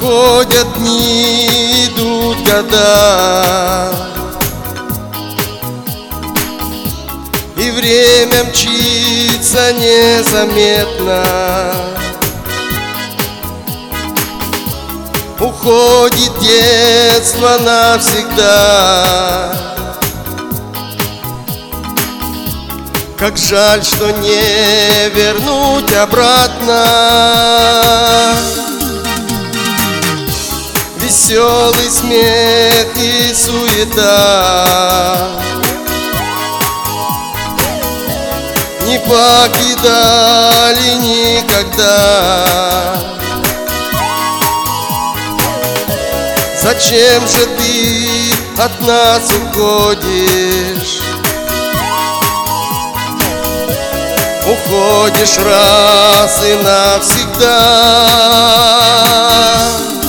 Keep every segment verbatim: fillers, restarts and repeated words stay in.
Проходят дни, идут года, и время мчится незаметно. Уходит детство навсегда. Как жаль, что не вернуть обратно веселый смех и суета. Не покидали никогда. Зачем же ты от нас уходишь? Уходишь раз и навсегда.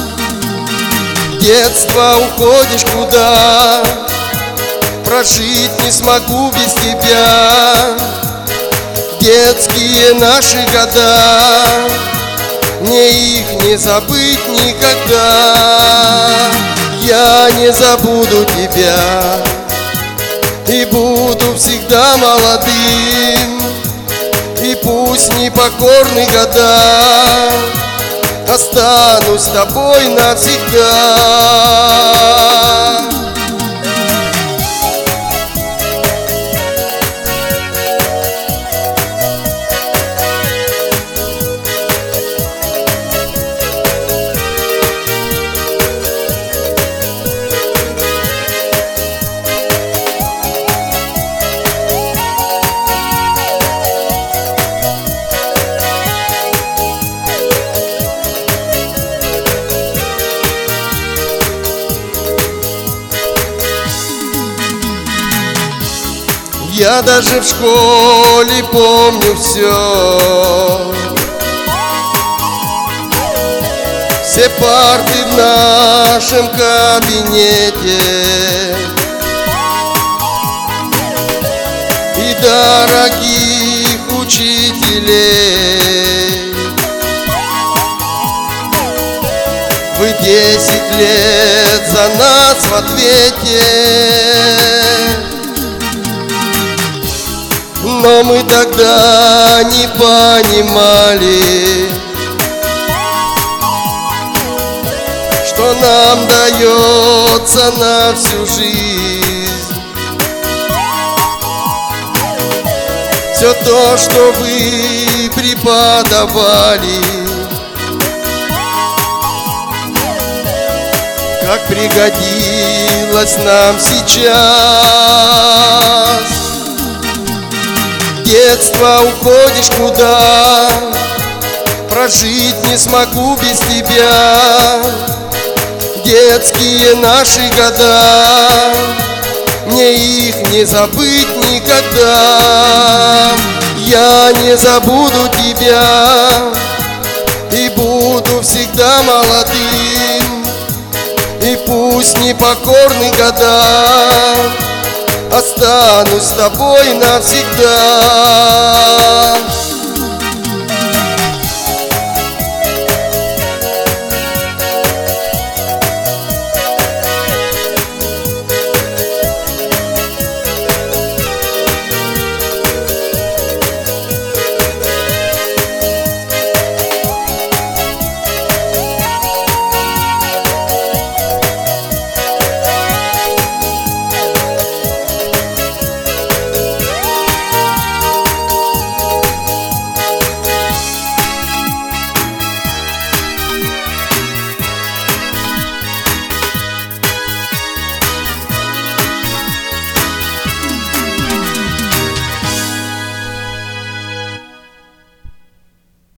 Детство, уходишь куда? Прожить не смогу без тебя. Детские наши года, мне их не забыть никогда. Я не забуду тебя и буду всегда молодым. И пусть непокорны года, останусь с тобой навсегда. Я даже в школе помню все. Все парты в нашем кабинете и дорогих учителей. Вы десять лет за нас в ответе. Но мы тогда не понимали, что нам дается на всю жизнь. Все то, что вы преподавали, как пригодилось нам сейчас. Детство, уходишь куда? Прожить не смогу без тебя. Детские наши года, мне их не забыть никогда. Я не забуду тебя и буду всегда молодым. И пусть непокорны года, останусь с тобой навсегда.